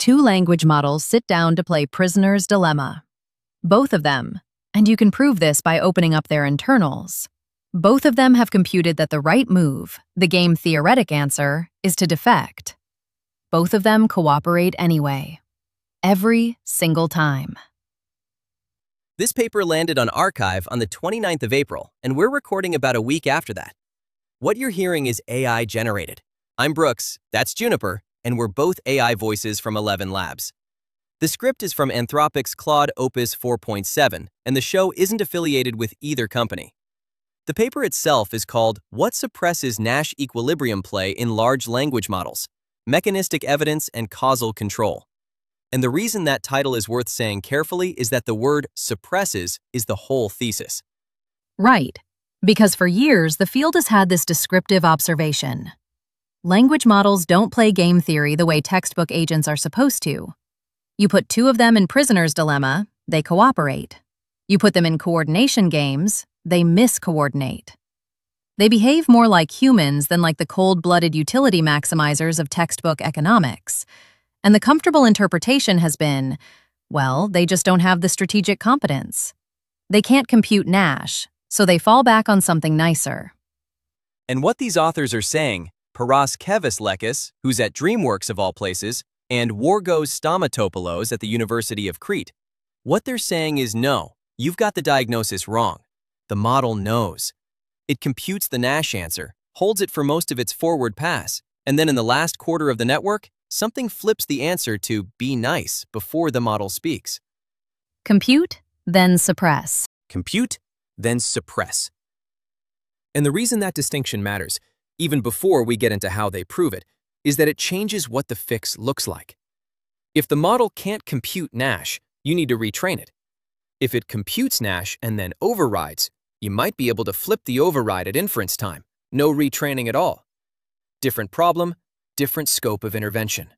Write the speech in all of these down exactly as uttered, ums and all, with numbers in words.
Two language models sit down to play Prisoner's Dilemma. Both of them, and you can prove this by opening up their internals, both of them have computed that the right move, the game theoretic answer, is to defect. Both of them cooperate anyway. Every single time. This paper landed on arXiv on the twenty-ninth of April, and we're recording about a week after that. What you're hearing is A I generated. I'm Brooks, that's Juniper, and we're both A I voices from Eleven Labs. The script is from Anthropic's Claude Opus four point seven, and the show isn't affiliated with either company. The paper itself is called What Suppresses Nash Equilibrium Play in Large Language Models: Mechanistic Evidence and Causal Control. And the reason that title is worth saying carefully is that the word suppresses is the whole thesis. Right, because for years the field has had this descriptive observation. Language models don't play game theory the way textbook agents are supposed to. You put two of them in Prisoner's Dilemma, they cooperate. You put them in coordination games, they miscoordinate. They behave more like humans than like the cold-blooded utility maximizers of textbook economics. And the comfortable interpretation has been, well, they just don't have the strategic competence. They can't compute Nash, so they fall back on something nicer. And what these authors are saying, Paraskevas Lekis, who's at DreamWorks of all places, and Wargos Stamatopoulos at the University of Crete, what they're saying is no, you've got the diagnosis wrong. The model knows. It computes the Nash answer, holds it for most of its forward pass, and then in the last quarter of the network, something flips the answer to be nice before the model speaks. Compute, then suppress. Compute, then suppress. And the reason that distinction matters, even before we get into how they prove it, is that it changes what the fix looks like. If the model can't compute Nash, you need to retrain it. If it computes Nash and then overrides, you might be able to flip the override at inference time. No retraining at all. Different problem, different scope of intervention.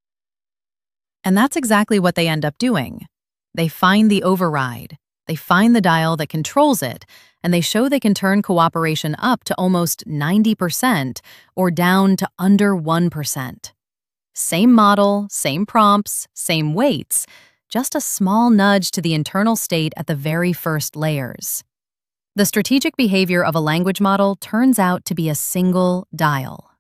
And that's exactly what they end up doing. They find the override, they find the dial that controls it, and they show they can turn cooperation up to almost ninety percent or down to under one percent. Same model, same prompts, same weights, just a small nudge to the internal state at the very first layers. The strategic behavior of a language model turns out to be a single dial.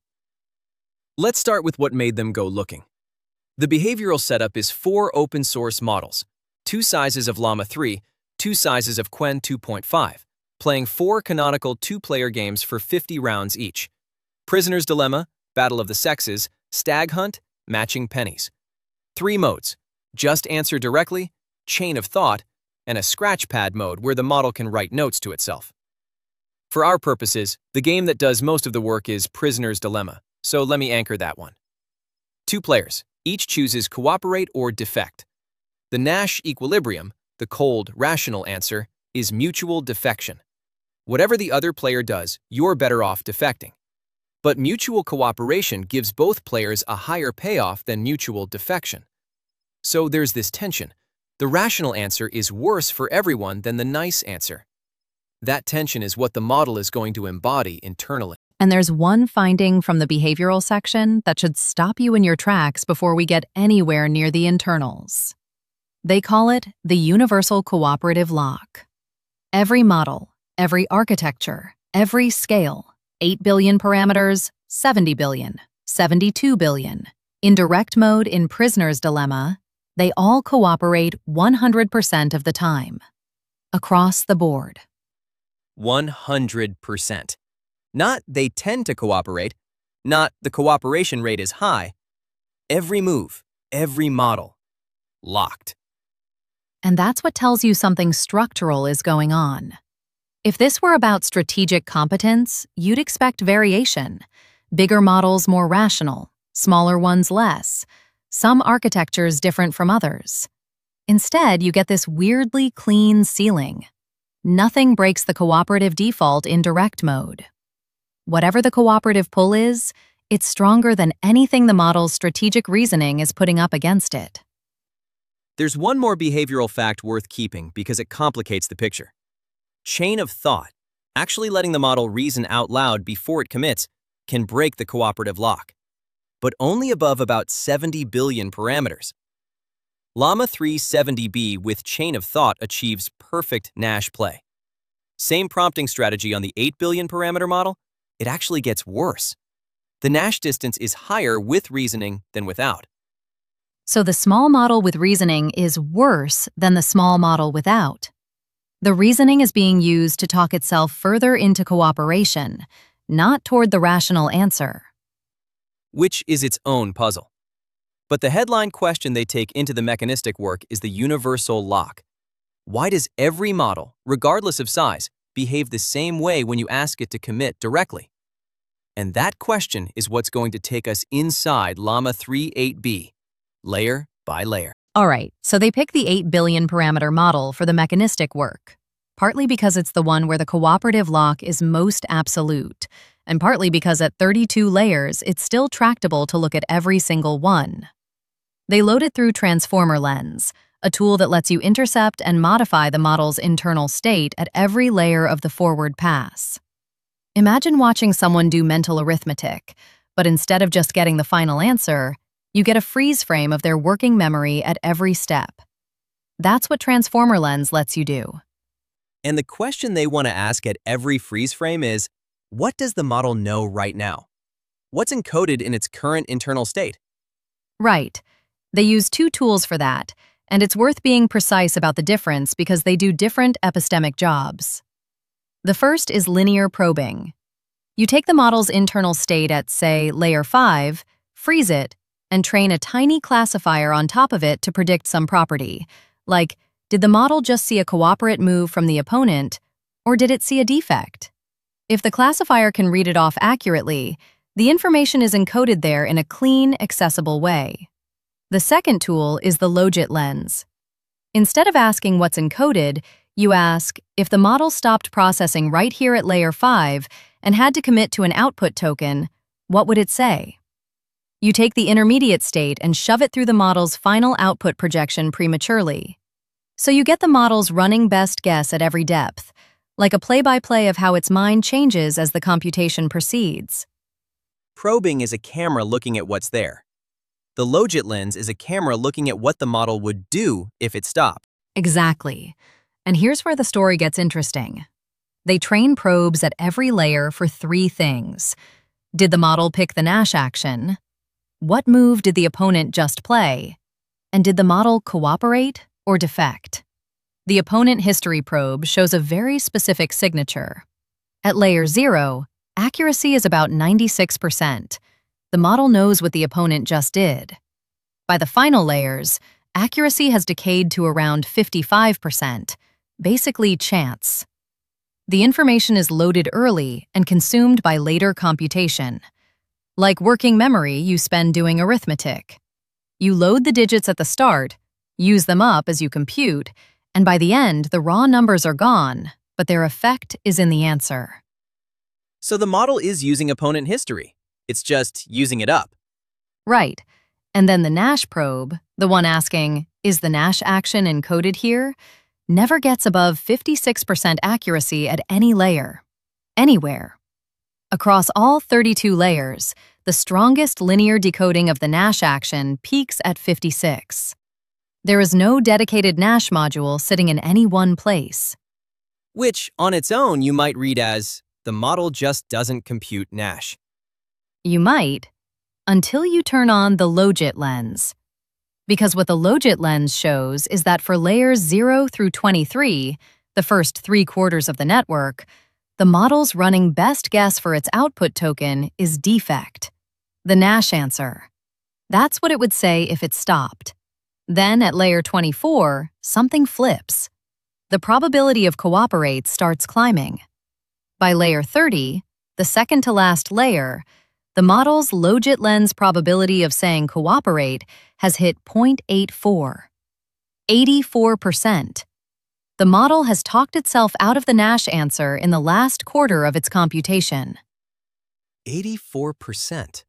Let's start with what made them go looking. The behavioral setup is four open-source models, two sizes of Llama three, two sizes of Qwen two point five, playing four canonical two-player games for fifty rounds each. Prisoner's Dilemma, Battle of the Sexes, Stag Hunt, Matching Pennies. Three modes: Just Answer Directly, Chain of Thought, and a scratchpad mode where the model can write notes to itself. For our purposes, the game that does most of the work is Prisoner's Dilemma, so let me anchor that one. Two players, each chooses cooperate or defect. The Nash equilibrium, the cold, rational answer, is mutual defection. Whatever the other player does, you're better off defecting. But mutual cooperation gives both players a higher payoff than mutual defection. So there's this tension. The rational answer is worse for everyone than the nice answer. That tension is what the model is going to embody internally. And there's one finding from the behavioral section that should stop you in your tracks before we get anywhere near the internals. They call it the universal cooperative lock. Every model, every architecture, every scale, eight billion parameters, seventy billion, seventy-two billion, in direct mode in Prisoner's Dilemma, they all cooperate one hundred percent of the time, across the board. one hundred percent. Not they tend to cooperate, not the cooperation rate is high. Every move, every model, locked. And that's what tells you something structural is going on. If this were about strategic competence, you'd expect variation. Bigger models more rational, smaller ones less, some architectures different from others. Instead, you get this weirdly clean ceiling. Nothing breaks the cooperative default in direct mode. Whatever the cooperative pull is, it's stronger than anything the model's strategic reasoning is putting up against it. There's one more behavioral fact worth keeping because it complicates the picture. Chain of thought, actually letting the model reason out loud before it commits, can break the cooperative lock. but only above about seventy billion parameters. Llama three seventy B with chain of thought achieves perfect Nash play. Same prompting strategy on the eight billion parameter model, it actually gets worse. The Nash distance is higher with reasoning than without. So the small model with reasoning is worse than the small model without. The reasoning is being used to talk itself further into cooperation, not toward the rational answer. Which is its own puzzle. But the headline question they take into the mechanistic work is the universal lock. Why does every model, regardless of size, behave the same way when you ask it to commit directly? And that question is what's going to take us inside Llama three eight B, layer by layer. All right, so they pick the eight billion parameter model for the mechanistic work, partly because it's the one where the cooperative lock is most absolute, and partly because at thirty-two layers, it's still tractable to look at every single one. They load it through Transformer Lens, a tool that lets you intercept and modify the model's internal state at every layer of the forward pass. Imagine watching someone do mental arithmetic, but instead of just getting the final answer, you get a freeze frame of their working memory at every step. That's what Transformer Lens lets you do. And the question they want to ask at every freeze frame is, what does the model know right now? What's encoded in its current internal state? Right. They use two tools for that, and it's worth being precise about the difference because they do different epistemic jobs. The first is linear probing. You take the model's internal state at, say, layer five, freeze it, and train a tiny classifier on top of it to predict some property, like, did the model just see a cooperate move from the opponent, or did it see a defect? If the classifier can read it off accurately, the information is encoded there in a clean, accessible way. The second tool is the Logit lens. Instead of asking what's encoded, you ask, if the model stopped processing right here at layer five and had to commit to an output token, what would it say? You take the intermediate state and shove it through the model's final output projection prematurely. So you get the model's running best guess at every depth, like a play-by-play of how its mind changes as the computation proceeds. Probing is a camera looking at what's there. The Logit lens is a camera looking at what the model would do if it stopped. Exactly. And here's where the story gets interesting. They train probes at every layer for three things. Did the model pick the Nash action? What move did the opponent just play? And did the model cooperate or defect? The opponent history probe shows a very specific signature. At layer zero, accuracy is about ninety-six percent. The model knows what the opponent just did. By the final layers, accuracy has decayed to around fifty-five percent, basically chance. The information is loaded early and consumed by later computation. Like working memory you spend doing arithmetic. You load the digits at the start, use them up as you compute, and by the end, the raw numbers are gone, but their effect is in the answer. So the model is using opponent history. It's just using it up. Right. And then the Nash probe, the one asking, is the Nash action encoded here, never gets above fifty-six percent accuracy at any layer. Anywhere. Across all thirty-two layers, the strongest linear decoding of the Nash action peaks at fifty-six. There is no dedicated Nash module sitting in any one place. Which, on its own, you might read as, the model just doesn't compute Nash. You might, until you turn on the Logit lens. Because what the Logit lens shows is that for layers zero through twenty-three, the first three quarters of the network, the model's running best guess for its output token is defect, the Nash answer. That's what it would say if it stopped. Then at layer twenty-four, something flips. The probability of cooperate starts climbing. By layer thirty, the second to last layer, the model's Logit lens probability of saying cooperate has hit zero point eight four. eighty-four percent. The model has talked itself out of the Nash answer in the last quarter of its computation. eighty-four percent.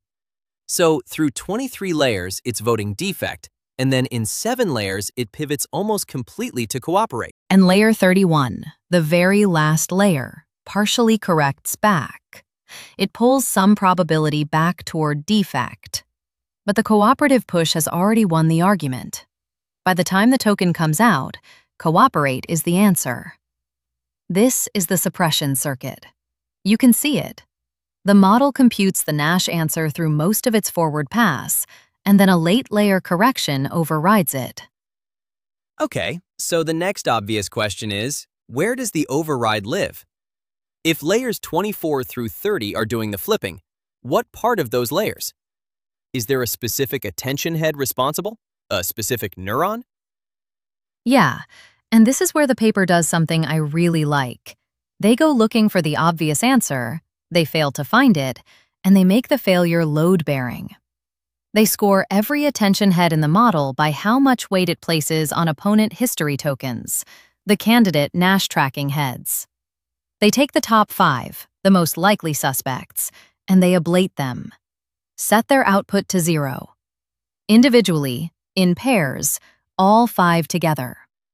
So through twenty-three layers, it's voting defect, and then in seven layers, it pivots almost completely to cooperate. And layer thirty-one, the very last layer, partially corrects back. It pulls some probability back toward defect. but the cooperative push has already won the argument. By the time the token comes out, cooperate is the answer. This is the suppression circuit. You can see it. The model computes the Nash answer through most of its forward pass, and then a late layer correction overrides it. Okay, so the next obvious question is, where does the override live? If layers twenty-four through thirty are doing the flipping, what part of those layers? Is there a specific attention head responsible? A specific neuron? Yeah, and this is where the paper does something I really like. They go looking for the obvious answer, they fail to find it, and they make the failure load-bearing. They score every attention head in the model by how much weight it places on opponent history tokens, the candidate Nash tracking heads. They take the top five, the most likely suspects, and they ablate them. Set their output to zero. Individually, in pairs, all five together.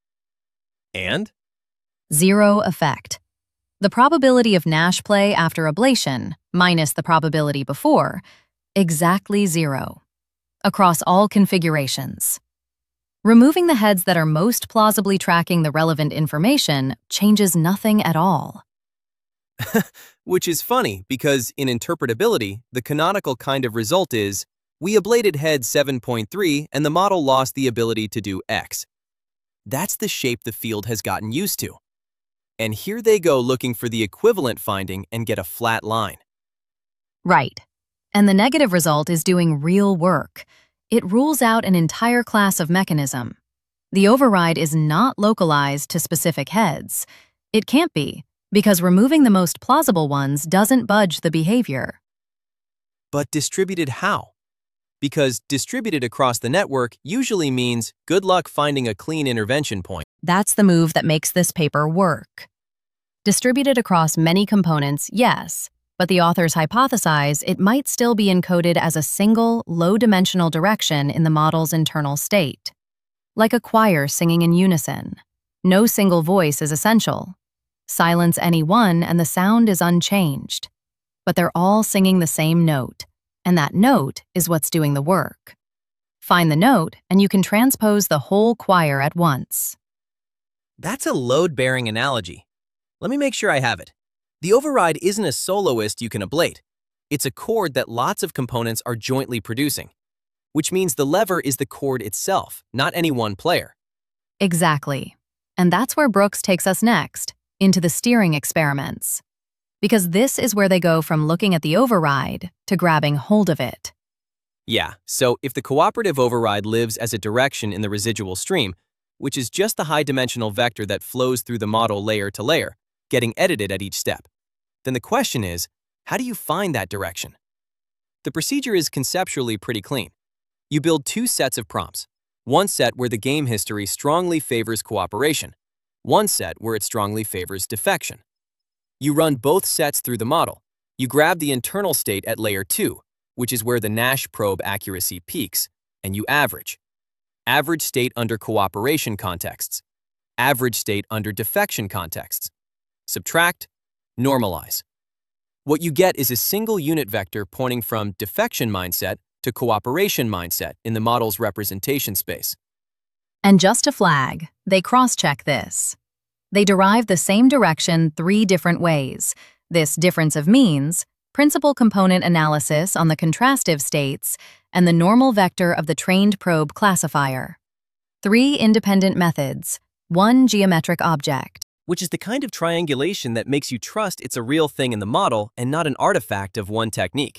And? Zero effect. The probability of Nash play after ablation, minus the probability before, exactly zero. Across all configurations. Removing the heads that are most plausibly tracking the relevant information changes nothing at all. Which is funny, because in interpretability, the canonical kind of result is, we ablated head seven point three and the model lost the ability to do X. That's the shape the field has gotten used to. And here they go looking for the equivalent finding and get a flat line. Right. And the negative result is doing real work. It rules out an entire class of mechanism. The override is not localized to specific heads. It can't be, because removing the most plausible ones doesn't budge the behavior. But distributed how? Because distributed across the network usually means good luck finding a clean intervention point. That's the move that makes this paper work. Distributed across many components, yes, but the authors hypothesize it might still be encoded as a single, low-dimensional direction in the model's internal state. Like a choir singing in unison. No single voice is essential. Silence any one and the sound is unchanged. But they're all singing the same note, and that note is what's doing the work. Find the note, and you can transpose the whole choir at once. That's a load-bearing analogy. Let me make sure I have it. The override isn't a soloist you can ablate. It's a chord that lots of components are jointly producing, which means the lever is the chord itself, not any one player. Exactly. And that's where Brooks takes us next, into the steering experiments. Because this is where they go from looking at the override to grabbing hold of it. Yeah, so if the cooperative override lives as a direction in the residual stream, which is just the high-dimensional vector that flows through the model layer to layer, getting edited at each step, then the question is, how do you find that direction? The procedure is conceptually pretty clean. You build two sets of prompts, one set where the game history strongly favors cooperation, one set where it strongly favors defection. You run both sets through the model. You grab the internal state at layer two, which is where the Nash probe accuracy peaks, and you average. Average state under cooperation contexts. Average state under defection contexts. Subtract, normalize. What you get is a single unit vector pointing from defection mindset to cooperation mindset in the model's representation space. And just to flag, they cross-check this. They derive the same direction three different ways. This difference of means, principal component analysis on the contrastive states, and the normal vector of the trained probe classifier. Three independent methods, one geometric object. Which is the kind of triangulation that makes you trust it's a real thing in the model and not an artifact of one technique.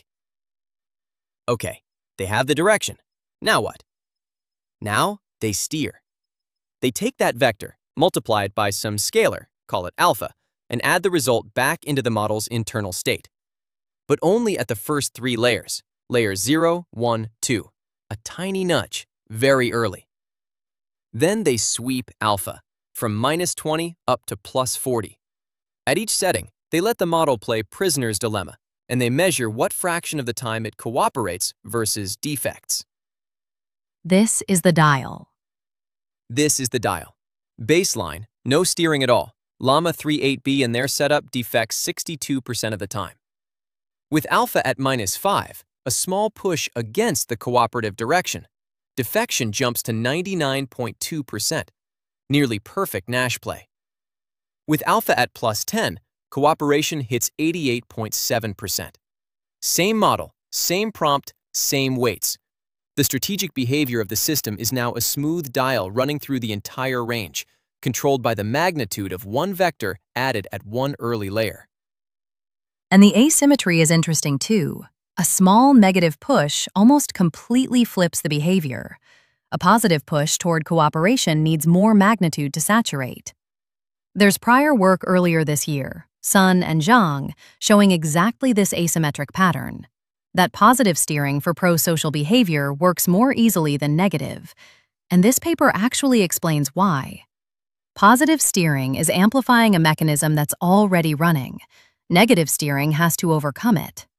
Okay, they have the direction. Now what? Now they steer. They take that vector, multiply it by some scalar, call it alpha, and add the result back into the model's internal state. But only at the first three layers, layers zero, one, two, a tiny nudge, very early. Then they sweep alpha, from minus twenty up to plus forty. At each setting, they let the model play prisoner's dilemma, and they measure what fraction of the time it cooperates versus defects. This is the dial. This is the dial. Baseline, no steering at all. Llama three eight B and their setup defects sixty-two percent of the time. With alpha at minus five, a small push against the cooperative direction. Defection jumps to ninety-nine point two percent, nearly perfect Nash play. With alpha at plus ten, cooperation hits eighty-eight point seven percent. Same model, same prompt, same weights. The strategic behavior of the system is now a smooth dial running through the entire range, controlled by the magnitude of one vector added at one early layer. And the asymmetry is interesting too. A small negative push almost completely flips the behavior. A positive push toward cooperation needs more magnitude to saturate. There's prior work earlier this year, Sun and Zhang, showing exactly this asymmetric pattern. That positive steering for pro-social behavior works more easily than negative, and this paper actually explains why. Positive steering is amplifying a mechanism that's already running. Negative steering has to overcome it.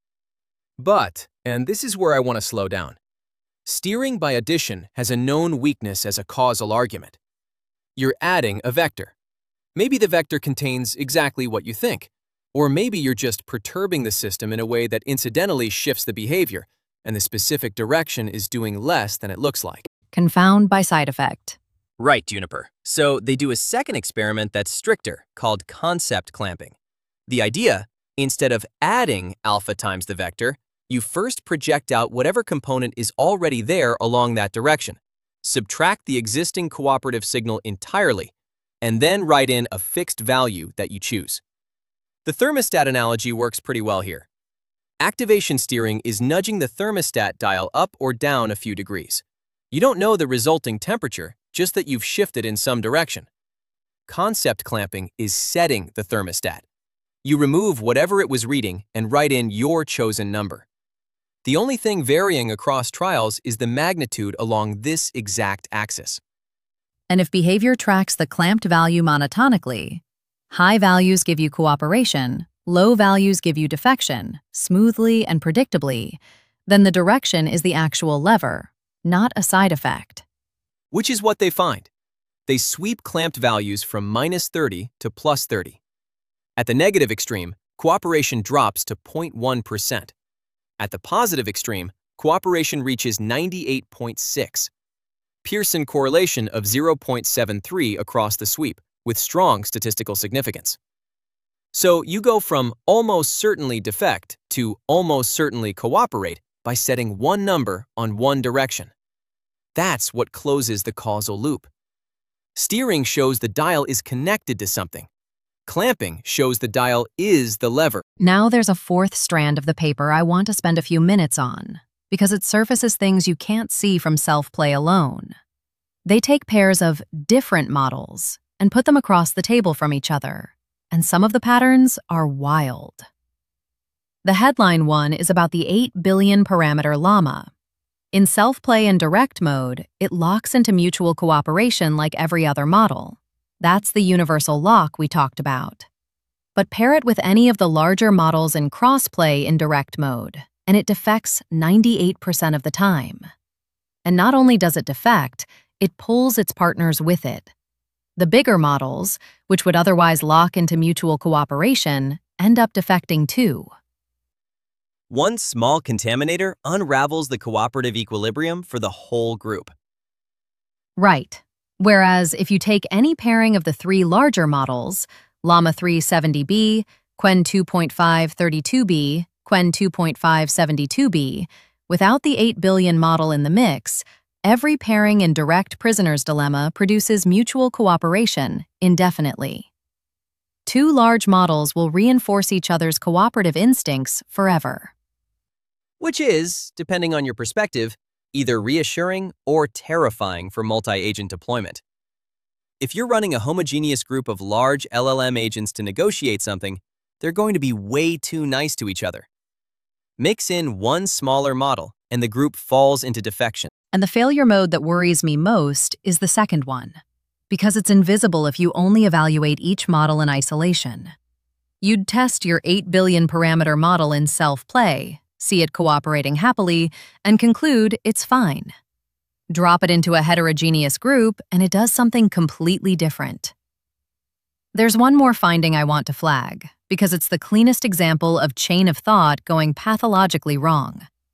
But, and this is where I want to slow down, steering by addition has a known weakness as a causal argument. You're adding a vector. Maybe the vector contains exactly what you think, or maybe you're just perturbing the system in a way that incidentally shifts the behavior, and the specific direction is doing less than it looks like. Confound by side effect. Right, Juniper. So they do a second experiment that's stricter, called concept clamping. The idea, instead of adding alpha times the vector, you first project out whatever component is already there along that direction, subtract the existing cooperative signal entirely, and then write in a fixed value that you choose. The thermostat analogy works pretty well here. Activation steering is nudging the thermostat dial up or down a few degrees. You don't know the resulting temperature, just that you've shifted in some direction. Concept clamping is setting the thermostat. You remove whatever it was reading and write in your chosen number. The only thing varying across trials is the magnitude along this exact axis. And if behavior tracks the clamped value monotonically, high values give you cooperation, low values give you defection, smoothly and predictably, then the direction is the actual lever, not a side effect. Which is what they find. They sweep clamped values from minus thirty to plus thirty. At the negative extreme, cooperation drops to zero point one percent. At the positive extreme, cooperation reaches ninety-eight point six. Pearson correlation of zero point seven three across the sweep, with strong statistical significance. So you go from almost certainly defect to almost certainly cooperate by setting one number on one direction. That's what closes the causal loop. Steering shows the dial is connected to something. Clamping shows the dial is the lever. Now there's a fourth strand of the paper I want to spend a few minutes on, because it surfaces things you can't see from self-play alone. They take pairs of different models and put them across the table from each other, and some of the patterns are wild. The headline one is about the eight billion parameter llama. In self-play and direct mode, it locks into mutual cooperation like every other model. That's the universal lock we talked about. But pair it with any of the larger models in cross-play in direct mode, and it defects ninety-eight percent of the time. And not only does it defect, it pulls its partners with it. The bigger models, which would otherwise lock into mutual cooperation, end up defecting too. One small contaminator unravels the cooperative equilibrium for the whole group. Right. Whereas if you take any pairing of the three larger models, Llama three seventy B, Qwen two point five thirty-two B, Qwen two point five seventy-two B, without the eight billion model in the mix, every pairing in direct prisoner's dilemma produces mutual cooperation indefinitely. Two large models will reinforce each other's cooperative instincts forever. Which is, depending on your perspective, either reassuring or terrifying for multi-agent deployment. If you're running a homogeneous group of large L L M agents to negotiate something, they're going to be way too nice to each other. Mix in one smaller model, and the group falls into defection. And the failure mode that worries me most is the second one, because it's invisible if you only evaluate each model in isolation. You'd test your eight billion parameter model in self-play, see it cooperating happily, and conclude it's fine. Drop it into a heterogeneous group, and it does something completely different. There's one more finding I want to flag, because it's the cleanest example of chain of thought going pathologically wrong.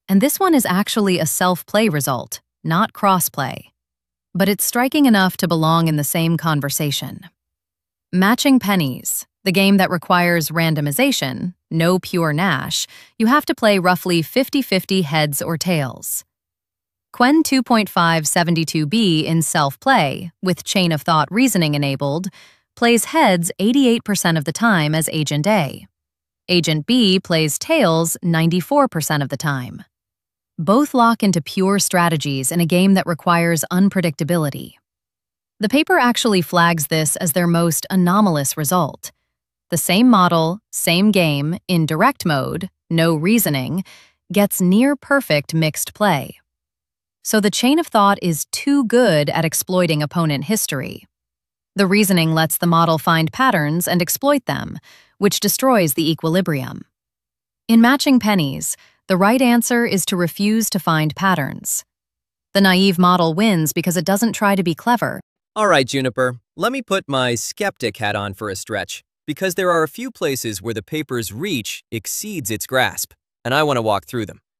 And this one is actually a self-play result, not cross-play. But it's striking enough to belong in the same conversation. Matching pennies, the game that requires randomization, no pure Nash, you have to play roughly fifty fifty heads or tails. Quen two point five seventy-two B in self-play, with chain of thought reasoning enabled, plays heads eighty-eight percent of the time as Agent A. Agent B plays tails ninety-four percent of the time. Both lock into pure strategies in a game that requires unpredictability. The paper actually flags this as their most anomalous result. The same model, same game, in direct mode, no reasoning, gets near-perfect mixed play. So the chain of thought is too good at exploiting opponent history. The reasoning lets the model find patterns and exploit them, which destroys the equilibrium. In matching pennies, the right answer is to refuse to find patterns. The naive model wins because it doesn't try to be clever. All right, Juniper, let me put my skeptic hat on for a stretch, because there are a few places where the paper's reach exceeds its grasp, and I want to walk through them.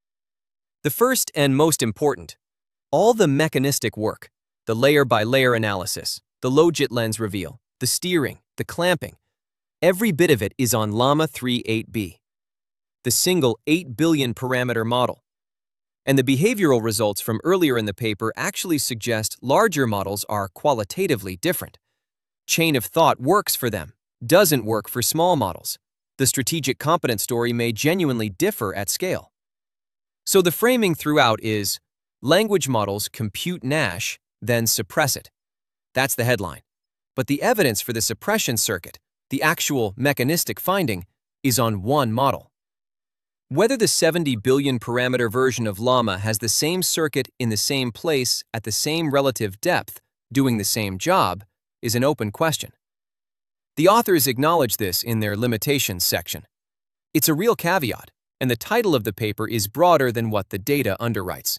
The first and most important, all the mechanistic work, the layer-by-layer analysis, the logit lens reveal, the steering, the clamping, every bit of it is on Llama three eight B, the single eight billion parameter model. And the behavioral results from earlier in the paper actually suggest larger models are qualitatively different. Chain of thought works for them, doesn't work for small models. The strategic competence story may genuinely differ at scale. So the framing throughout is, language models compute Nash, then suppress it. That's the headline. But the evidence for the suppression circuit, the actual mechanistic finding, is on one model. Whether the seventy billion parameter version of Llama has the same circuit in the same place at the same relative depth, doing the same job, is an open question. The authors acknowledge this in their limitations section. It's a real caveat, and the title of the paper is broader than what the data underwrites.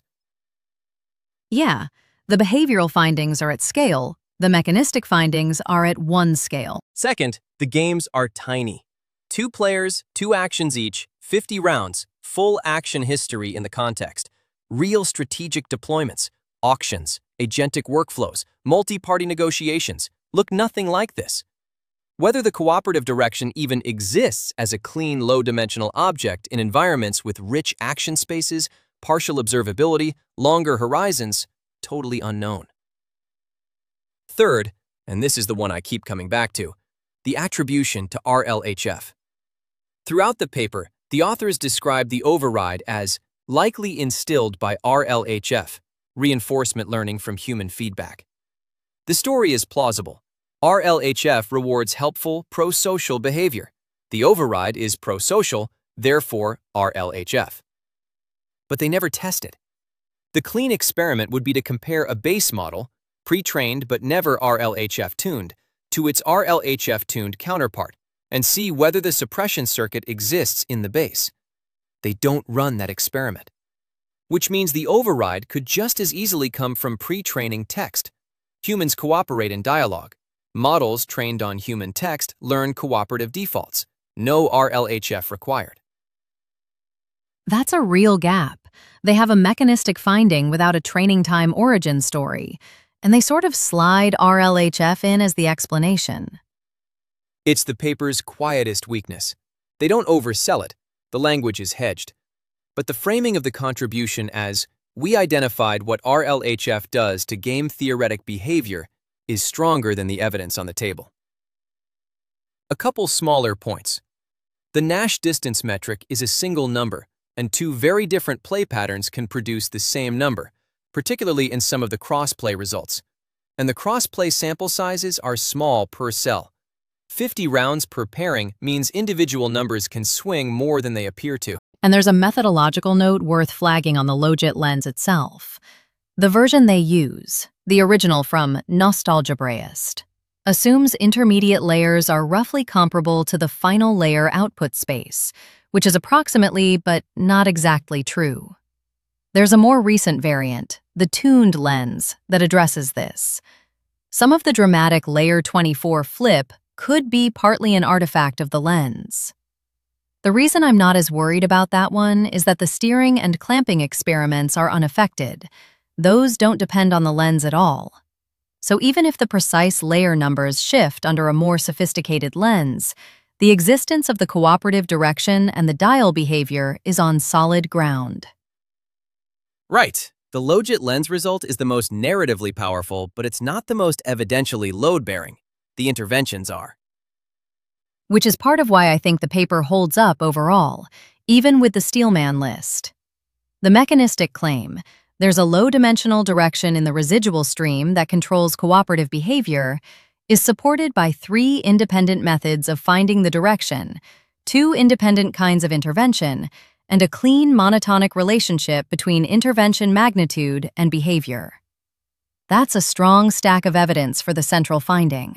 Yeah, the behavioral findings are at scale, the mechanistic findings are at one scale. Second, the games are tiny. Two players, two actions each, fifty rounds, full action history in the context, real strategic deployments, auctions, agentic workflows, multi-party negotiations look nothing like this. Whether the cooperative direction even exists as a clean, low-dimensional object in environments with rich action spaces, partial observability, longer horizons, totally unknown. Third, and this is the one I keep coming back to, the attribution to R L H F. Throughout the paper, the authors describe the override as likely instilled by R L H F, reinforcement learning from human feedback. The story is plausible. R L H F rewards helpful, pro-social behavior. The override is pro-social, therefore R L H F. But they never test it. The clean experiment would be to compare a base model, pre-trained but never R L H F tuned, to its R L H F tuned counterpart, and see whether the suppression circuit exists in the base. They don't run that experiment. Which means the override could just as easily come from pre-training text. Humans cooperate in dialogue. Models trained on human text learn cooperative defaults. No R L H F required. That's a real gap. They have a mechanistic finding without a training time origin story, and they sort of slide R L H F in as the explanation. It's the paper's quietest weakness. They don't oversell it. The language is hedged. But the framing of the contribution as, we identified what R L H F does to game theoretic behavior is stronger than the evidence on the table. A couple smaller points. The Nash distance metric is a single number, and two very different play patterns can produce the same number, particularly in some of the cross-play results. And the cross-play sample sizes are small per cell. fifty rounds per pairing means individual numbers can swing more than they appear to. And there's a methodological note worth flagging on the logit lens itself. The version they use, the original from Nostalgiabraist, assumes intermediate layers are roughly comparable to the final layer output space, which is approximately but not exactly true. There's a more recent variant, the tuned lens, that addresses this. Some of the dramatic layer twenty-four flip could be partly an artifact of the lens. The reason I'm not as worried about that one is that the steering and clamping experiments are unaffected. Those don't depend on the lens at all. So even if the precise layer numbers shift under a more sophisticated lens, the existence of the cooperative direction and the dial behavior is on solid ground. Right. The Logit lens result is the most narratively powerful, but it's not the most evidentially load-bearing. The interventions are. Which is part of why I think the paper holds up overall, even with the Steelman list. The mechanistic claim, there's a low-dimensional direction in the residual stream that controls cooperative behavior, is supported by three independent methods of finding the direction, two independent kinds of intervention, and a clean monotonic relationship between intervention magnitude and behavior. That's a strong stack of evidence for the central finding.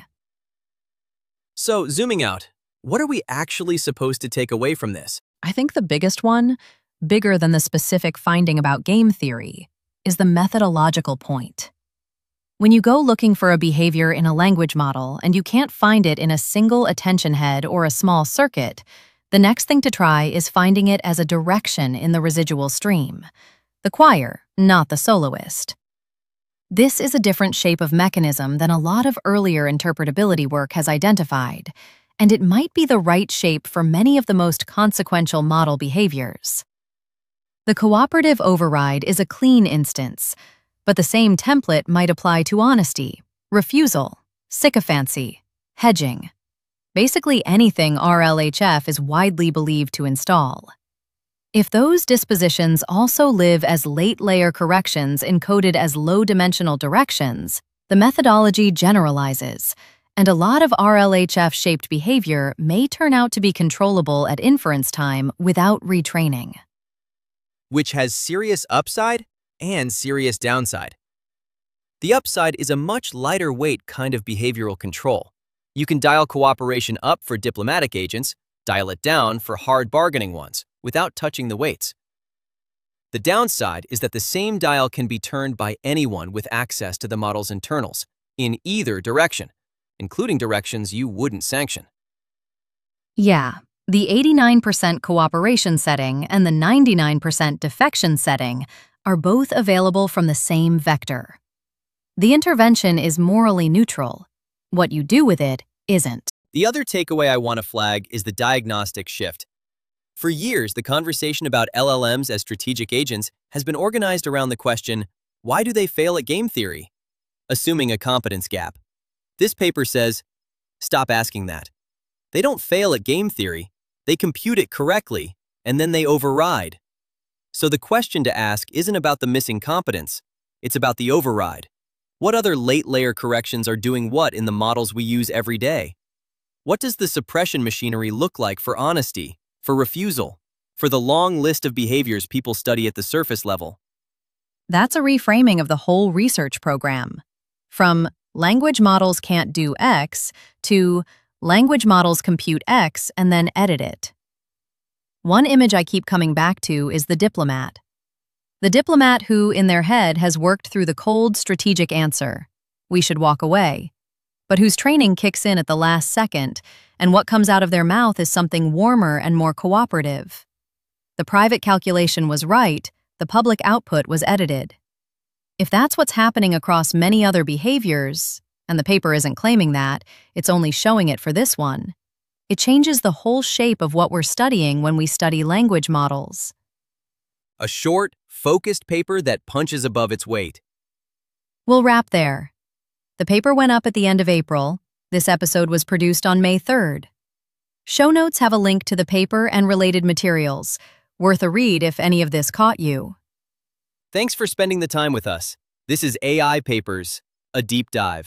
So, zooming out, what are we actually supposed to take away from this? I think the biggest one, bigger than the specific finding about game theory, is the methodological point. When you go looking for a behavior in a language model and you can't find it in a single attention head or a small circuit, the next thing to try is finding it as a direction in the residual stream. The choir, not the soloist. This is a different shape of mechanism than a lot of earlier interpretability work has identified, and it might be the right shape for many of the most consequential model behaviors. The cooperative override is a clean instance, but the same template might apply to honesty, refusal, sycophancy, hedging. Basically anything R L H F is widely believed to install. If those dispositions also live as late-layer corrections encoded as low-dimensional directions, the methodology generalizes, and a lot of R L H F-shaped behavior may turn out to be controllable at inference time without retraining. Which has serious upside and serious downside. The upside is a much lighter weight kind of behavioral control. You can dial cooperation up for diplomatic agents, dial it down for hard bargaining ones, without touching the weights. The downside is that the same dial can be turned by anyone with access to the model's internals, in either direction, including directions you wouldn't sanction. Yeah, the eighty-nine percent cooperation setting and the ninety-nine percent defection setting are both available from the same vector. The intervention is morally neutral. What you do with it isn't. The other takeaway I want to flag is the diagnostic shift. For years, the conversation about L L Ms as strategic agents has been organized around the question, why do they fail at game theory? Assuming a competence gap. This paper says, stop asking that. They don't fail at game theory, they compute it correctly, and then they override. So the question to ask isn't about the missing competence, it's about the override. What other late-layer corrections are doing what in the models we use every day? What does the suppression machinery look like for honesty, for refusal, for the long list of behaviors people study at the surface level? That's a reframing of the whole research program. From language models can't do X to language models compute X and then edit it. One image I keep coming back to is the diplomat. The diplomat who, in their head, has worked through the cold, strategic answer, we should walk away, but whose training kicks in at the last second, and what comes out of their mouth is something warmer and more cooperative. The private calculation was right, the public output was edited. If that's what's happening across many other behaviors, and the paper isn't claiming that, it's only showing it for this one, it changes the whole shape of what we're studying when we study language models. A short, focused paper that punches above its weight. We'll wrap there. The paper went up at the end of April. This episode was produced on May third. Show notes have a link to the paper and related materials. Worth a read if any of this caught you. Thanks for spending the time with us. This is A I Papers, a deep dive.